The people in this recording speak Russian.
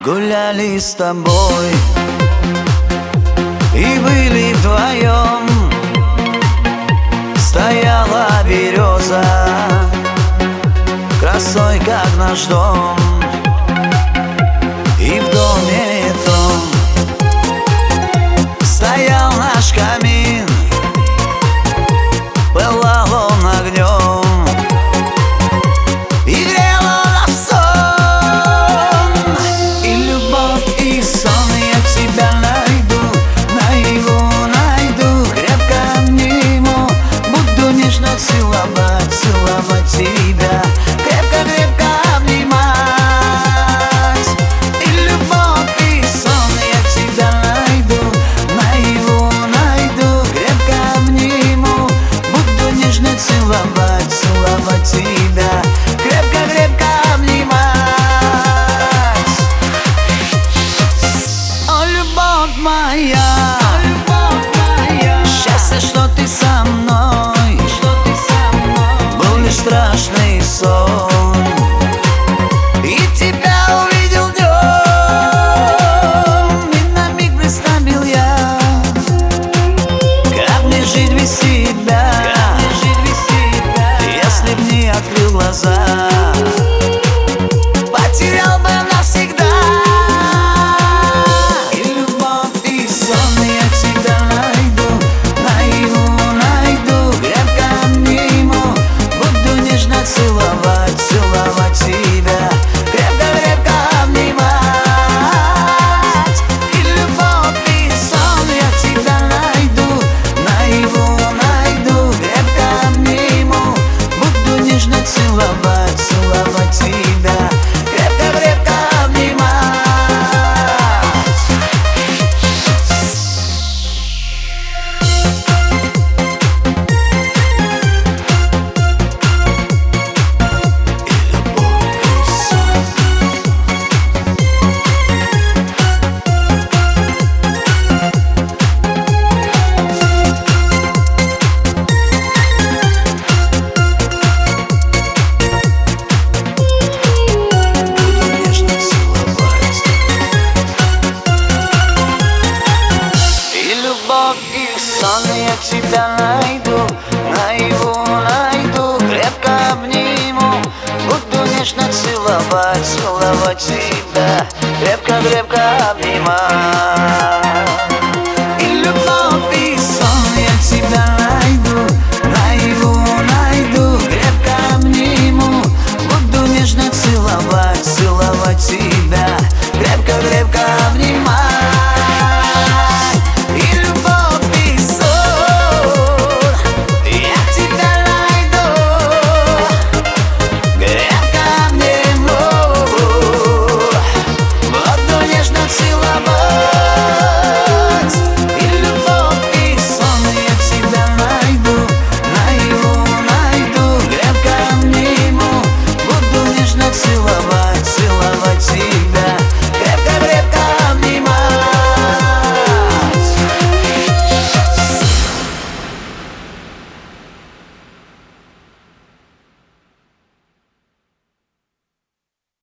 Гуляли с тобой и были вдвоем. Стояла береза красой, как наш дом. И в доме том стоял наш камин, пылал он огнем и грел нас сон. И любовь, и сон я тебя найду, найду, крепко обниму, буду нежно целовать, целовать тебя, крепко обнимать. И любовь, и сон я тебя найду, найду, крепко обниму, буду нежно целовать, целовать тебя, крепко обнимать. О, любовь моя, счастье, что ты со мной, был лишь страшный сон. И тебя увидел днем, и на миг представил я, как мне жить без тебя, если б не открыл глаза, потерял бы навсегда. И любовь, и сон я тебя найду, крепко обниму, буду нежно целовать, целовать тебя, крепко обнимать. И любовь, и сон я тебя найду, крепко обниму, буду нежно целовать, целовать тебя, крепко обнимать. И сон я тебя найду, крепко обниму, буду нежно целовать, целовать тебя, крепко обнимать. И любовь.